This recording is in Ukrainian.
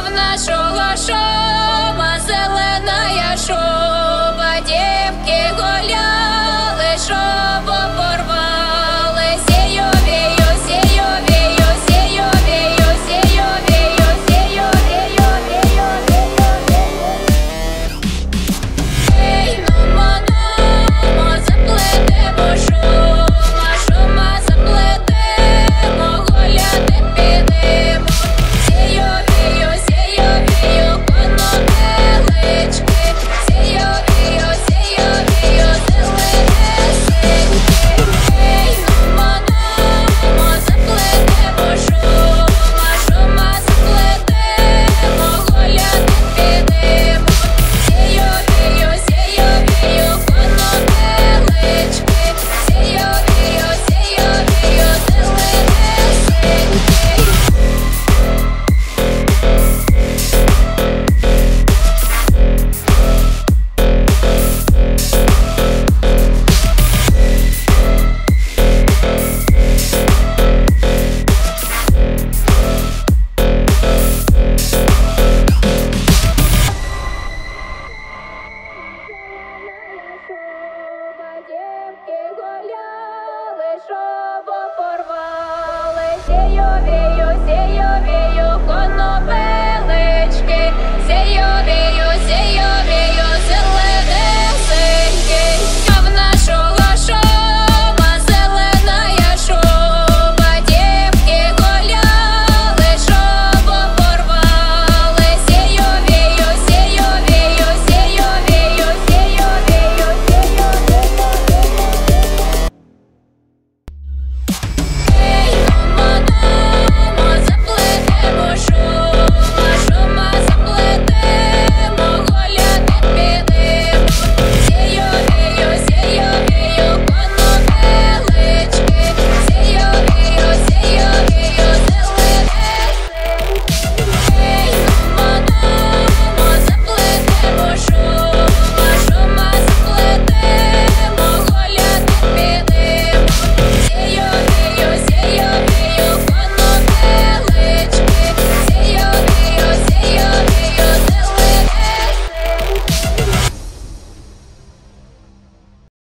нашого шоба, зелена шоба, дівки гуляли, шобу порвали. Сей-йо-вей-йо, сей-йо-вей-йо, сей-йо-вей-йо, сей-йо-вей-йо, сей-йо-вей-йо, сей-йо-вей-йо. Ей, нумо, заплетемо шума, шума заплетемо, гуляти підемо. Сей-йо-вей-йо, сей-йо-вей-йо, конопелички, сей-йо-вей-йо, сей-йо-вей-йо, зеленесенькі. Ей, нумо, заплетемо шума, шума заплетемо, гуляти підемо. Сей-йо-вей-йо, сей-йо-вей-йо, конопелички, сей-йо-вей-йо, сей-йо-вей-йо, дівки гуляли, шобу порвали. Сей-йо-вей-йо.